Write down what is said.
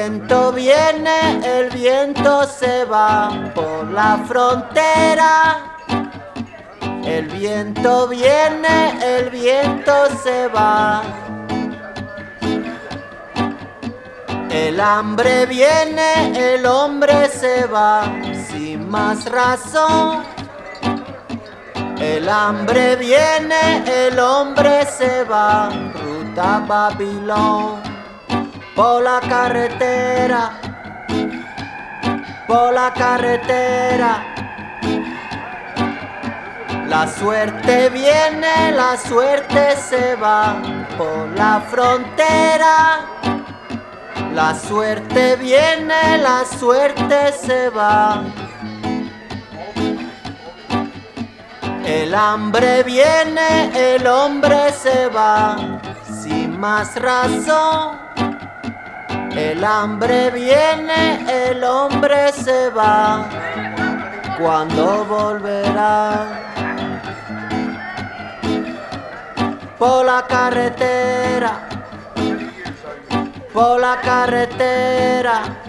viento viene, el viento se va por la frontera. El viento viene, el viento se va. El hambre viene, el hombre se va, sin más razón. El hambre viene, el hombre se va, ruta Babilón. Por la carretera, por la carretera. La suerte viene, la suerte se va, por la frontera. La suerte viene, la suerte se va. El hambre viene, el hombre se va, sin más razón. El hambre viene, el hombre se va. ¿Cuándo volverá? Por la carretera, por la carretera.